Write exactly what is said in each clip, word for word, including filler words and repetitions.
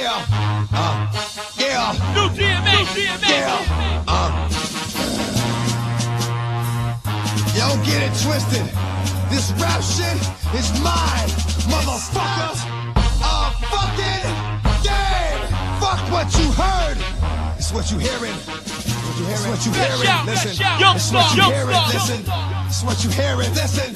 Yeah, uh, yeah, New D M A, New D M A. yeah, uh. Yo, get it twisted. This rap shit is mine, motherfucker. Uh, fucking game. Fuck what you heard. It's what you hearing. What you hearing? It's what you Let's hearing. shout, Listen. let's shout. It's Young what star, you young hearing. star, Listen. young star. It's what you hearing. Listen.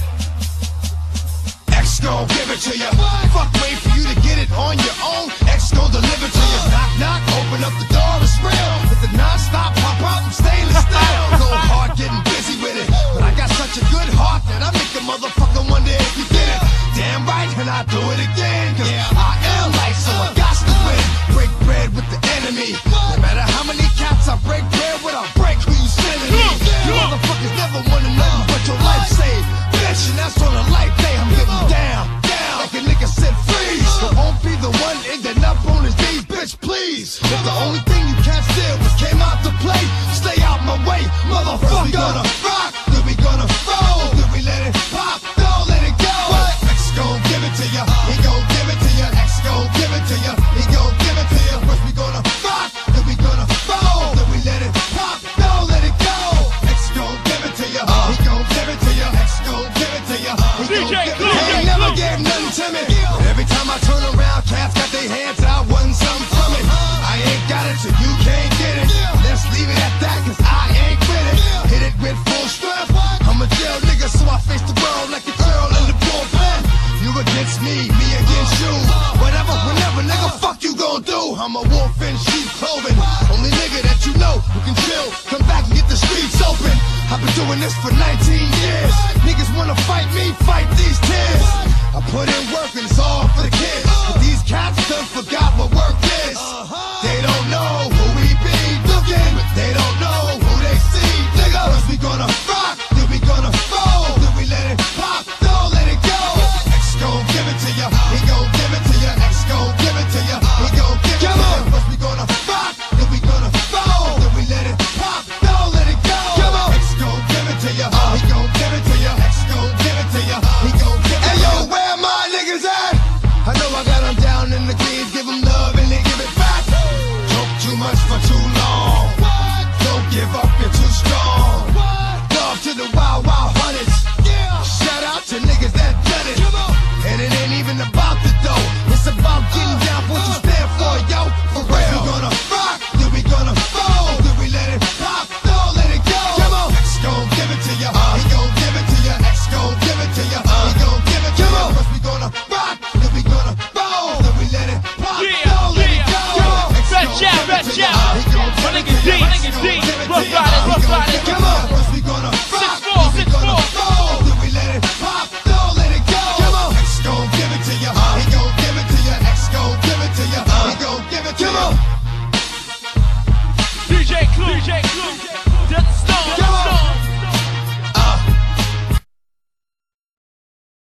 X gon' give it to you. Fuck, wait for you to get it on your own. X gon' deliver to you. Knock, knock, open up the door, it's real. With the non-stop pop out from stainless steel. Go hard getting busy with it. But I got such a good heart that I make a motherfucker wonder if you did it. Damn right, and I do it again. Cause I am light, so I got to win. Break bread with the enemy. No matter how many cats I break bread with, I break who you sending me. You motherfuckers never wanna know what your life saved. Bitch, and that's on a life day. I'm getting down, down, like a nigga said freeze. So won't be the one ending up on his knees, bitch, please. If the only thing you can't steal was came out to play, stay out my way, motherfucker. We gonna rock, then we gonna roll, then we let it pop, don't let it go. X gon' give it to ya, he gon' give it to ya. X gon' give it to ya, he gon' give it to ya. First we gonna rock, then we gonna roll, then we let it pop, don't let it go. X gon' give it to ya, he gon' give it to ya. X gon' give it to ya, he gon' give it to ya. He ain't never gave nothing to me. Every time I turn around, cats got their hands out, wanting something from it. I ain't got it, so you can't get it. Let's leave it at that, cause I ain't with it. Hit it with full strength. I'm a jail nigga, so I face the world like a girl in the bullpen. You against me, me against you. Whatever, whenever, nigga, fuck you gon' do. I'm a wolf in sheep clothing. Only nigga that you know who can chill. Come back and get the streets open. I've been doing this for nineteen years. Niggas wanna fight me, fight these tears. I put in work and it's all for the kids. But these cats done forgot what work is. They don't know who we be looking, but they don't know who they see. Nigga, first we gonna rock, then we gonna roll, then we let it pop, don't let it go. X gon' give it to ya, he gon' give it to ya. X gon' give it to ya, he gon' give it to ya. First we gonna rock, then we gonna roll, then we let it pop, don't let it go. X gon' give it to ya, he gon' give it to ya. X gon' give it to ya, he gon' give it to ya. Hey yo, where my niggas at? I know I got them down in the greens, give them love and they give it back. Talk too much for too long. Don't give up, you're too strong. Love to the wild, wild hunters. Shout out to niggas that done it. And it ain't even about the dough. It's about getting down for what you stand for, yo. For real. We gonna rock, then we gonna roll, then we let it pop, don't let it go. X gon' give it to ya, he gon' give it to ya. X gon' give it to ya, he gon' give it to ya. First we gonna rock, then we gonna roll, then we let it pop, Yeah, don't let it yeah, go. yeah. X Red gon' Shout, give it Red to ya, Shout. he gon' My give it nigga to D, ya. my X nigga gon' D. give it to Rough ya, Riders, he Rough gon' Riders. give it to ya. First we gonna rock, then we gonna roll, then we let it pop, don't let it go. X gon' give it to ya, he gon' give it to ya. X gon' give it to ya, he gon' give it to ya. D J Clue, D J Clue.